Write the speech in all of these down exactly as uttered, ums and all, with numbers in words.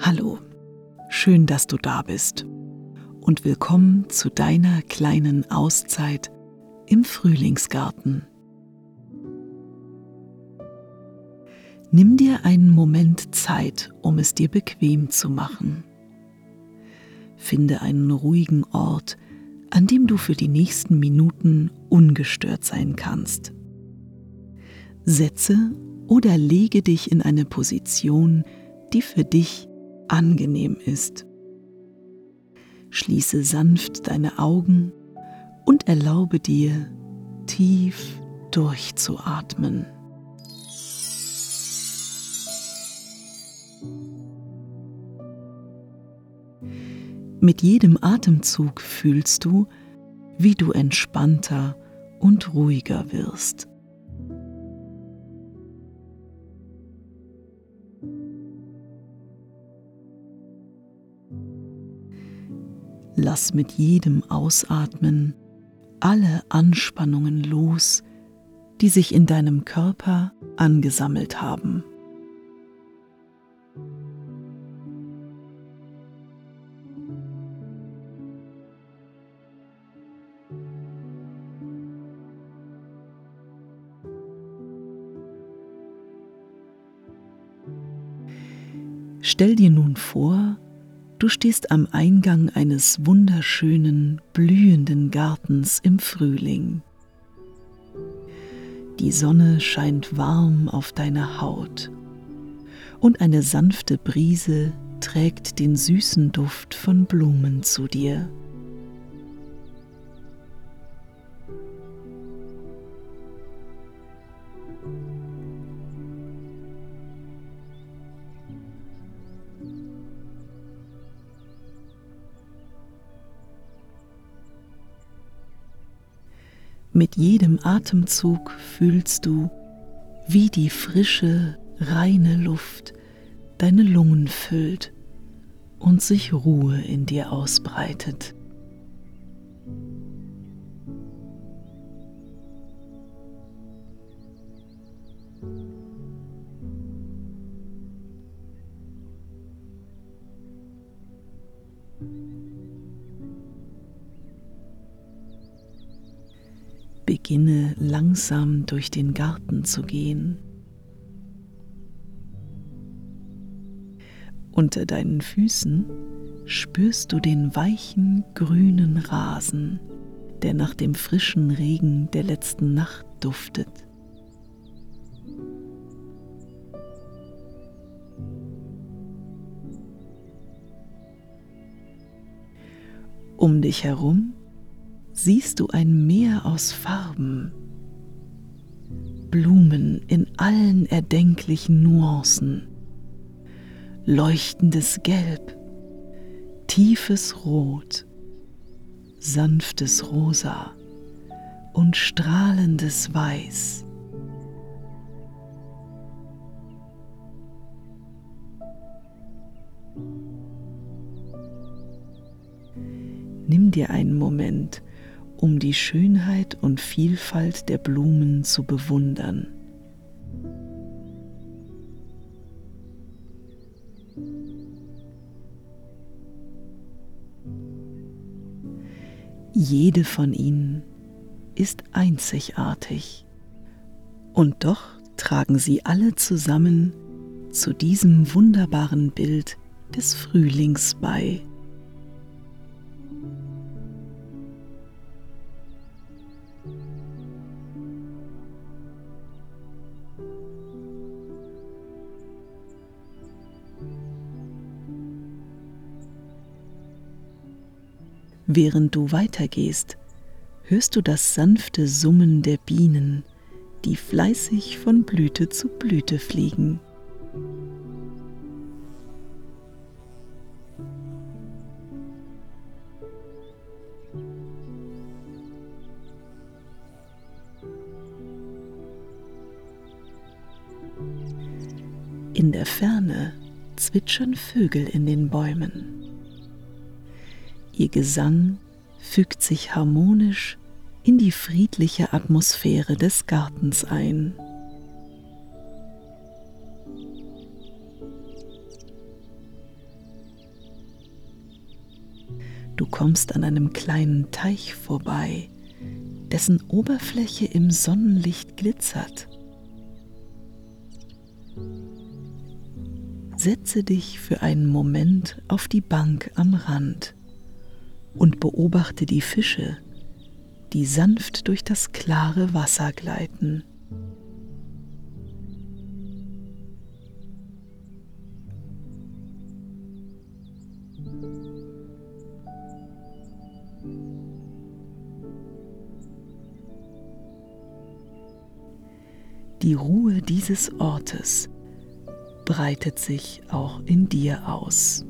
Hallo, schön, dass du da bist und willkommen zu deiner kleinen Auszeit im Frühlingsgarten. Nimm dir einen Moment Zeit, um es dir bequem zu machen. Finde einen ruhigen Ort, an dem du für die nächsten Minuten ungestört sein kannst. Setze oder lege dich in eine Position, die für dich angenehm ist. Schließe sanft deine Augen und erlaube dir, tief durchzuatmen. Mit jedem Atemzug fühlst du, wie du entspannter und ruhiger wirst. Lass mit jedem Ausatmen alle Anspannungen los, die sich in deinem Körper angesammelt haben. Stell dir nun vor, du stehst am Eingang eines wunderschönen, blühenden Gartens im Frühling. Die Sonne scheint warm auf deine Haut und eine sanfte Brise trägt den süßen Duft von Blumen zu dir. Mit jedem Atemzug fühlst du, wie die frische, reine Luft deine Lungen füllt und sich Ruhe in dir ausbreitet. Beginne langsam durch den Garten zu gehen. Unter deinen Füßen spürst du den weichen, grünen Rasen, der nach dem frischen Regen der letzten Nacht duftet. Um dich herum siehst du ein Meer aus Farben, Blumen in allen erdenklichen Nuancen, leuchtendes Gelb, tiefes Rot, sanftes Rosa und strahlendes Weiß. Nimm dir einen Moment, um die Schönheit und Vielfalt der Blumen zu bewundern. Jede von ihnen ist einzigartig, und doch tragen sie alle zusammen zu diesem wunderbaren Bild des Frühlings bei. Während du weitergehst, hörst du das sanfte Summen der Bienen, die fleißig von Blüte zu Blüte fliegen. In der Ferne zwitschern Vögel in den Bäumen. Ihr Gesang fügt sich harmonisch in die friedliche Atmosphäre des Gartens ein. Du kommst an einem kleinen Teich vorbei, dessen Oberfläche im Sonnenlicht glitzert. Setze dich für einen Moment auf die Bank am Rand und beobachte die Fische, die sanft durch das klare Wasser gleiten. Die Ruhe dieses Ortes breitet sich auch in dir aus.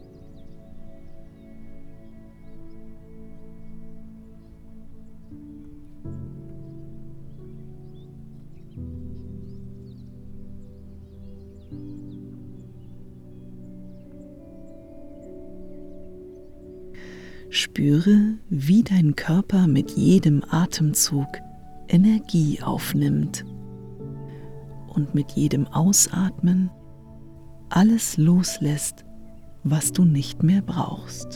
Spüre, wie dein Körper mit jedem Atemzug Energie aufnimmt und mit jedem Ausatmen alles loslässt, was du nicht mehr brauchst.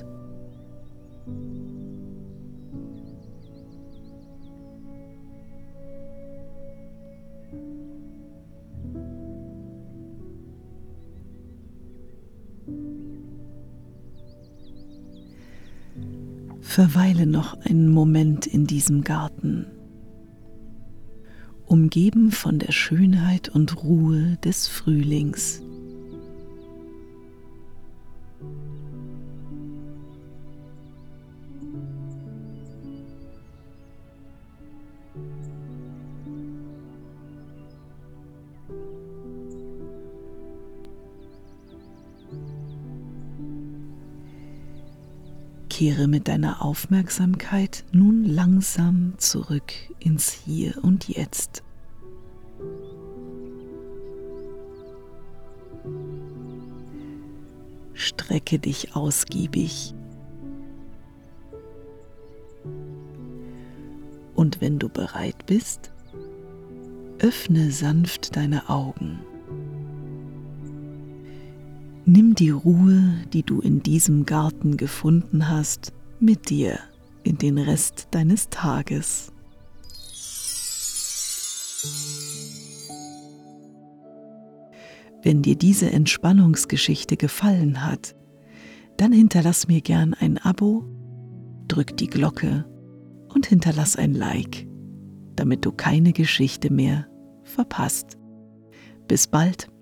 Verweile noch einen Moment in diesem Garten, umgeben von der Schönheit und Ruhe des Frühlings. Kehre mit deiner Aufmerksamkeit nun langsam zurück ins Hier und Jetzt. Strecke dich ausgiebig. Und wenn du bereit bist, öffne sanft deine Augen. Nimm die Ruhe, die du in diesem Garten gefunden hast, mit dir in den Rest deines Tages. Wenn dir diese Entspannungsgeschichte gefallen hat, dann hinterlass mir gern ein Abo, drück die Glocke und hinterlass ein Like, damit du keine Geschichte mehr verpasst. Bis bald.